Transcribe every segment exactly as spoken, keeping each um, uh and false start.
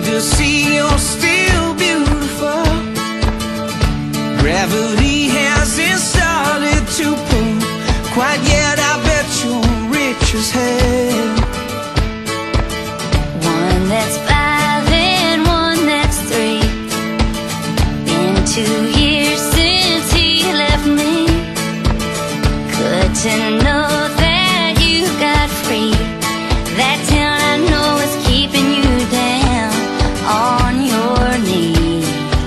to see you're still beautiful. Gravity hasn't started to pull quite yet. I bet you're rich as hell. One that's five and one that's three. Been two years since he left me. Good to know that you got free. That town I know is keeping you down on your knees.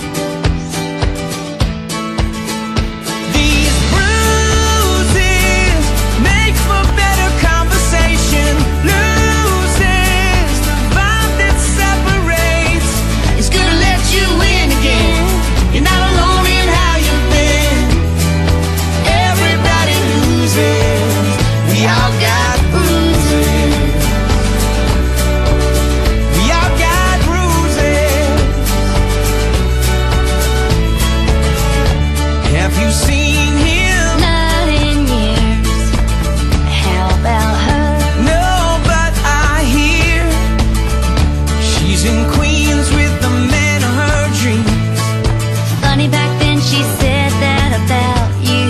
These bruises make for better conversation. Loses the vibe that separates. It's gonna let you in again. You're not alone in how you've been. Everybody loses. We all got bruises. We all got bruises. Have you seen him? Not in years. How about her? No, but I hear she's in Queens with the man of her dreams. Funny, back then she said that about you.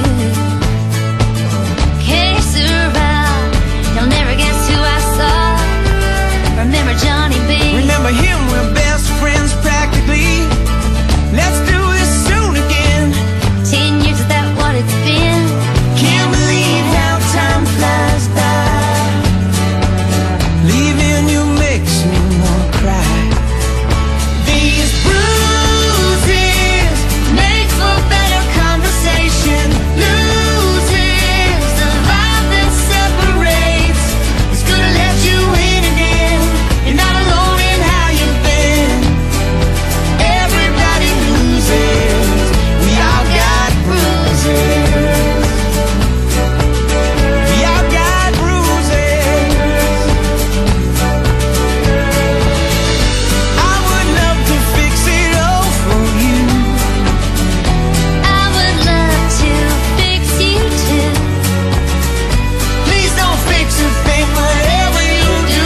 Que sera, you'll never guess who I saw. Remember Johnny B? Remember him, we're best friends practically. Let's do this soon again. Ten years, is that what it's been? Can't believe how time flies by. Leaving you makes me wanna cry. These bruises make for better conversation. Loses the vibe that separates. It's gonna let you in again. You're not alone in how you've been. Everybody loses. We all got bruises. We all got bruises. I would love to fix it all for you. I would love to fix you too. Please don't fix a thing, whatever you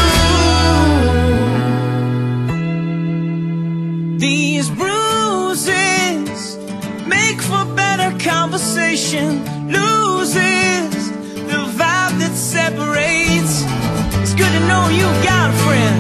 do. These bruises make for better conversation. Loses the vibe that separates. It's good to know you got a friend.